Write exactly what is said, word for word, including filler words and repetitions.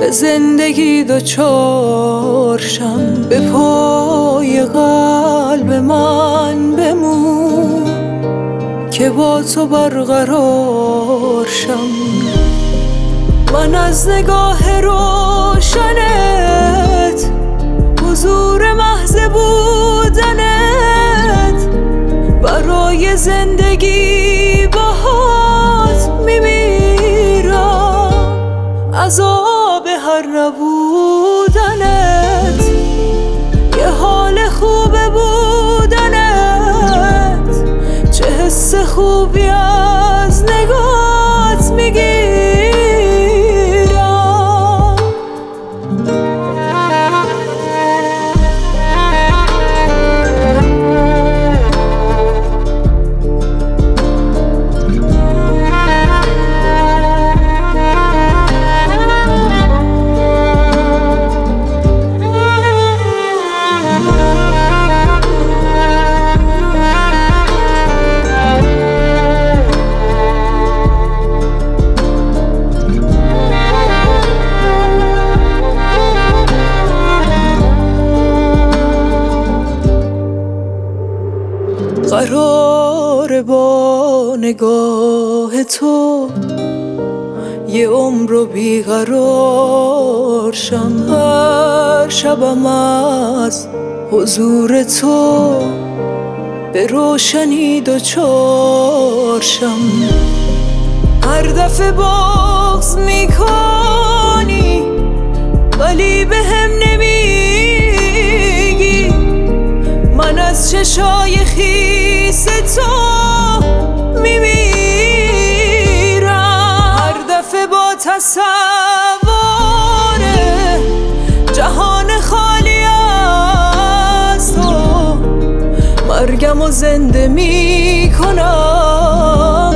به زندگی دوچارشم، به پای قلب من بمون که با تو برقرار شم. من از نگاه روشنت، حضور محض بودنت، برای زندگی باهات میمیرم. عذاب هر نبودنت، یه حال خوب بودنت، چه حس خوبی از نگات میگیرم. قرار با نگاه تو یه عمر رو بیقرار شم. هر شبم از حضور تو به روشنی دوچار شم. هر دفعه بغض میکنی ولی به هم نمیگی، من از چشای خیس تو میمیرم. هر دفعه با تصور جهان خالی از تو، مرگم و زنده میکنم.